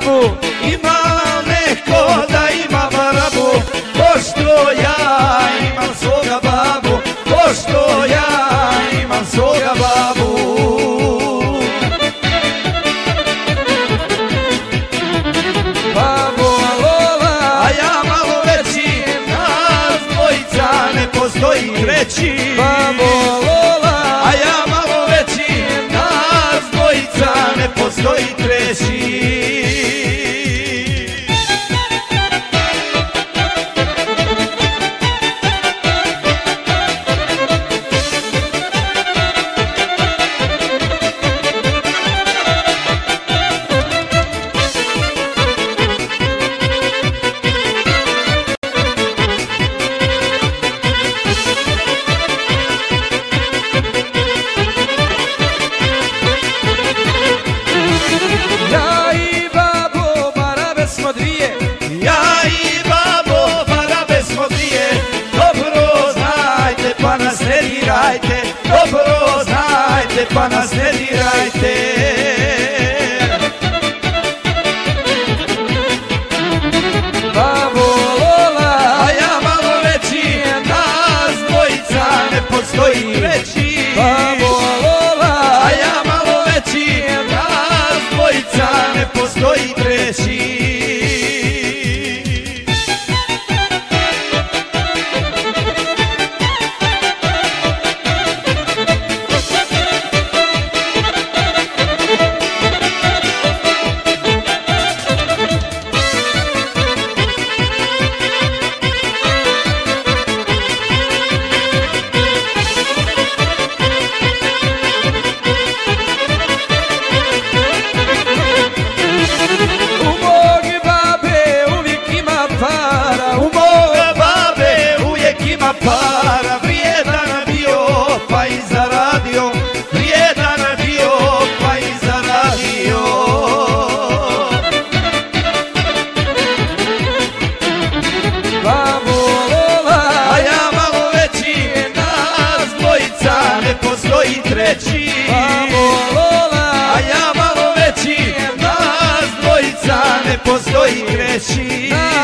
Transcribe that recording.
barabu, ima neko da ima barabu, pošto ja imam svoga babu, pošto ja imam svoga babu. Babo Lola, a ja malo veći, nas dvojica ne postoji treći. Babo Lola, a ja malo veći, nas dvojica ne postoji treći. Dobro znajte, pa nas ne dirajte. Babo Lola, a ja malo veći, nas dvojica ne postoji treći. Babo Lola, a ja malo veći, nas dvojica ne postoji treći. Para, vrijedan bio pa i zaradio, vrijedan bio pa i zaradio. Babo Lola, a ja malo veći, nas dvojica ne postoji treći. Babo Lola, a ja malo veći, nas dvojica ne postoji treći.